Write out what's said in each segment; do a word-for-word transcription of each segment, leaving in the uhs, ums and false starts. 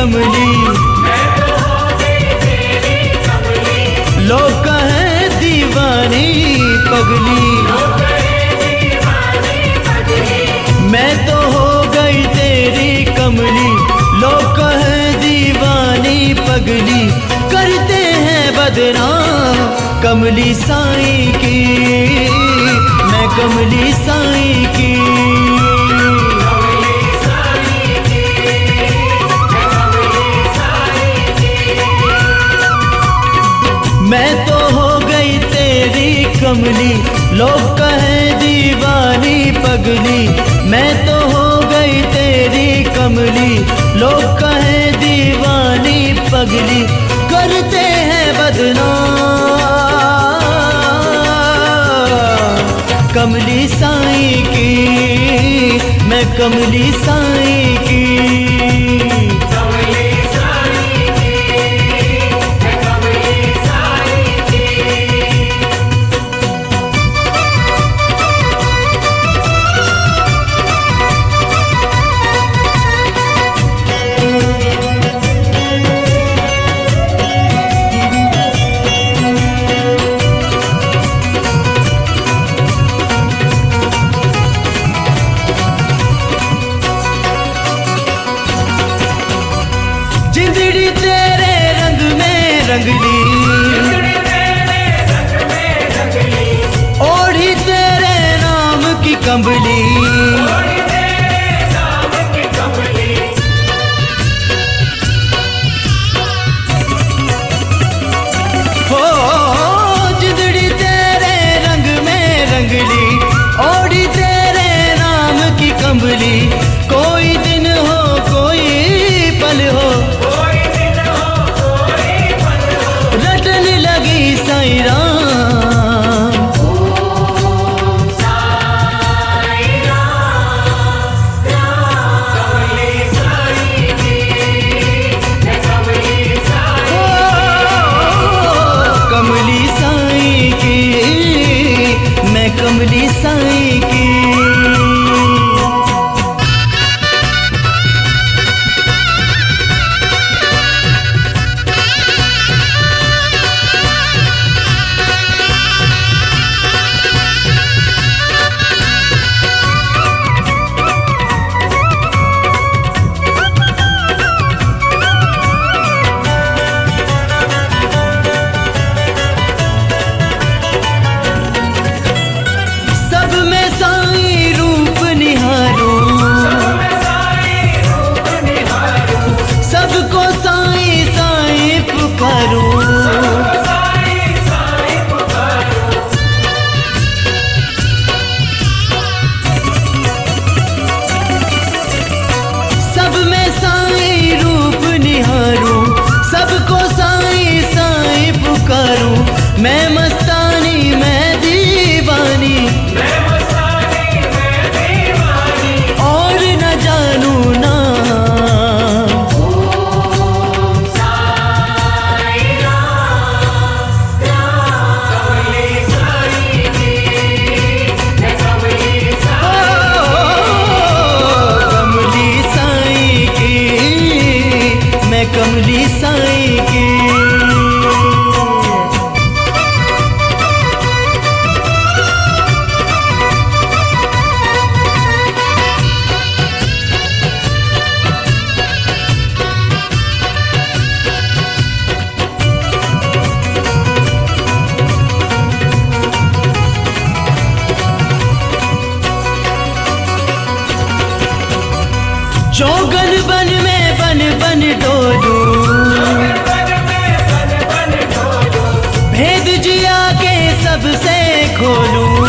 कमली, लोग कहें दीवानी पगली, मैं तो हो गई तेरी कमली, लोग कहें दीवानी पगली, करते हैं बदनाम कमली साईं की, मैं कमली साईं की। मैं तो हो गई तेरी कमली, लोग कहें दीवानी पगली, मैं तो हो गई तेरी कमली, लोग कहें दीवानी पगली, करते हैं बदनाम कमली साईं की, मैं कमली साईं की। जिंदड़ी तेरे रंग में रंगली, ओढ़ी तेरे नाम की कंबली, हो जिंदड़ी तेरे रंग में रंगली, ओढ़ी तेरे नाम की कंबली, कोई दिन हो कोई पल हो, रटने लगी साईं राम, कमली साईं की, मैं कमली साईं की। सबको साईं साईं पुकारूं, सब में साईं रूप निहारूं, सबको साईं साईं पुकारूं, मैं मस्तानी मैं दीवानी, और न जानू ना कमली साईं की। जोगन बन में बन बन डोलूं, भेद जिया के सबसे खोलूं,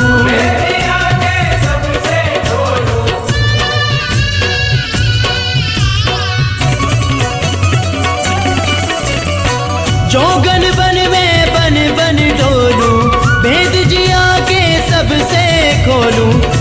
जोगन बन में बन बन डोलूं, भेद जिया के सबसे खोलूं,